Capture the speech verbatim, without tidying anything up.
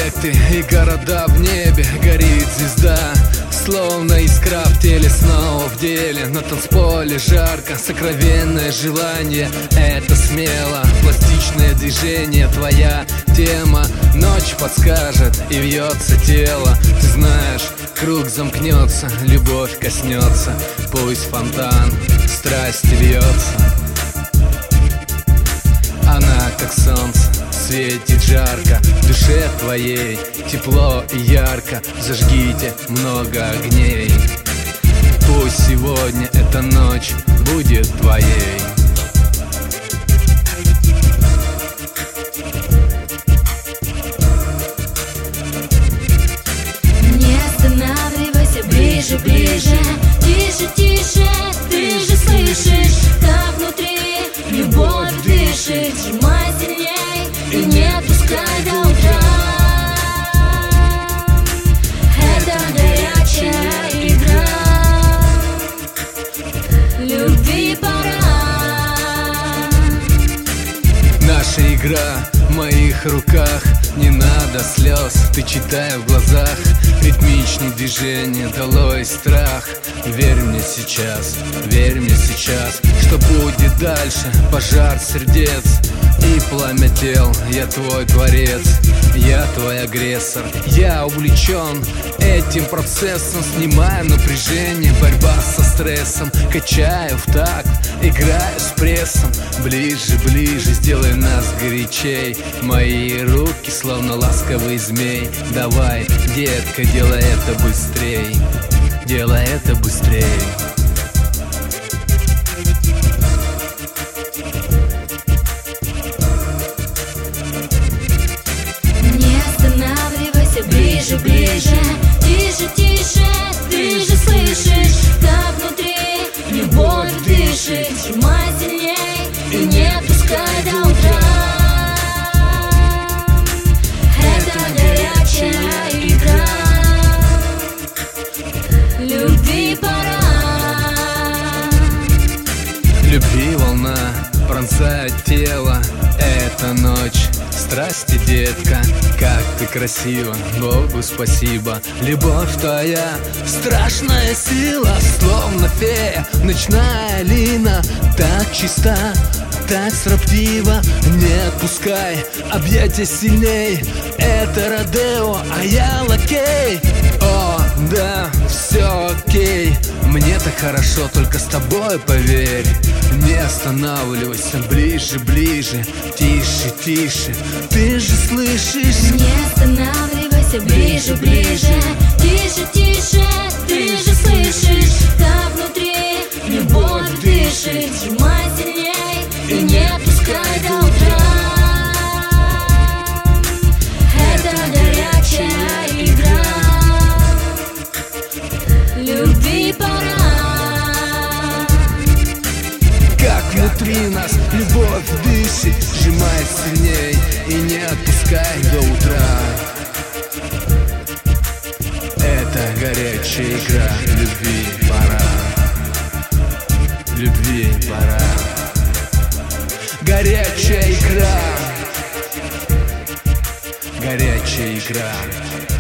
Сайты и города в небе, горит звезда, словно искра в теле, снова в деле. На танцполе жарко, сокровенное желание. Это смело, пластичное движение, твоя тема. Ночь подскажет и вьется тело. Ты знаешь, круг замкнется, любовь коснется. Пусть фонтан страсти льется. Она как солнце, светит жарко, в душе твоей тепло и ярко. Зажгите много огней. Пусть сегодня эта ночь будет твоей. Не останавливайся, ближе, ближе, тише, тише. Ты же слышишь, как внутри любовь дышит. Сжимай сильней и не отпускай до утра. Это горячая игра. Любви пора. Наша игра в моих руках. Не надо слез, ты читай в глазах. Ритмичные движения, долой страх. Верь мне сейчас, верь мне сейчас, что будет дальше. Пожар сердец и пламя тел. Я твой творец, я твой агрессор. Я увлечен этим процессом. Снимаю напряжение, борьба со стрессом. Качаю в такт, играю с прессом. Ближе, ближе, сделай нас горячей. Мои руки словно ласковый змей. Давай, детка, делай это быстрей. Делай это быстрей. Не останавливайся, ближе, ближе, тише, тише. Ты же слышишь, как внутри любовь дышит. Сжимай сильней и не отпускай до утра. Это горячая игра. Любви пора. Любви волна пронзает тело. Это ночь страсти, детка. Как ты красива, Богу спасибо. Любовь твоя страшная сила, словно фея, ночная лина. Так чиста, так строптива. Не отпускай, объятия сильней. Это Родео, а я лакей. О, да, все окей. Мне так хорошо, только с тобой, поверь. Не останавливайся, ближе, ближе, тише, тише. Ты же слышишь? Не останавливайся, ближе, ближе, тише, тише. Ты же слышишь, как внутри любовь дышит. Сжимай сильней и не отпускай до утра. Это горячая игра. Любви пора. Как внутри нас любовь дышит. Сжимай сильней и не отпускай до утра. Это горячая игра. Любви пора. Любви пора. Горячая игра. Горячая игра.